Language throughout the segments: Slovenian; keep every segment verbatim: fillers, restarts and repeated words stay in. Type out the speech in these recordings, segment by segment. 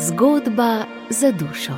Zgodba za dušo.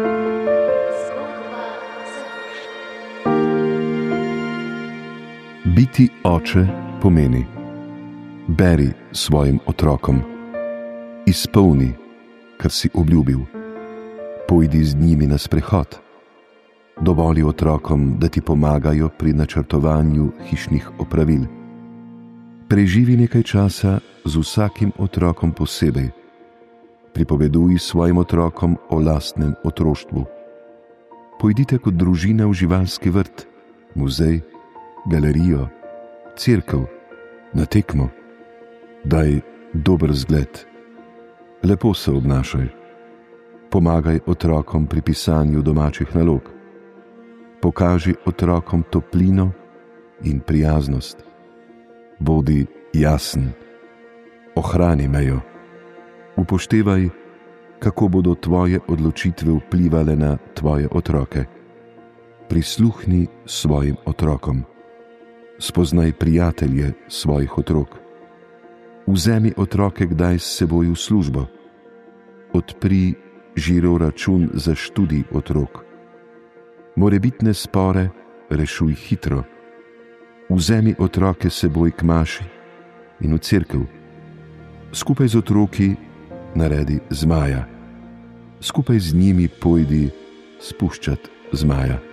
Biti oče pomeni: beri svojim otrokom, izpolni, kar si obljubil, pojdi z njimi na sprehod, dovoli otrokom, da ti pomagajo pri načrtovanju hišnih opravil. Preživi nekaj časa z vsakim otrokom posebej, pripoveduj svojim otrokom o lastnem otroštvu. Pojdite kot družina v živalski vrt, muzej, galerijo, cerkev, na tekmo. Daj dober zgled, lepo se obnašaj, pomagaj otrokom pri pisanju domačih nalog, pokaži otrokom toplino in prijaznost, bodi jasen, ohrani mejo, upoštevaj, kako bodo tvoje odločitve vplivale na tvoje otroke. Prisluhni svojim otrokom, spoznaj prijatelje svojih otrok, vzemi otroke kdaj s seboj v službo, odpri žiro račun za študij otrok, morebitne spore rešuj hitro, vzemi otroke s seboj k maši in v cerkev, skupaj z otroki naredi zmaja, skupaj z njimi pojdi spuščat zmaja.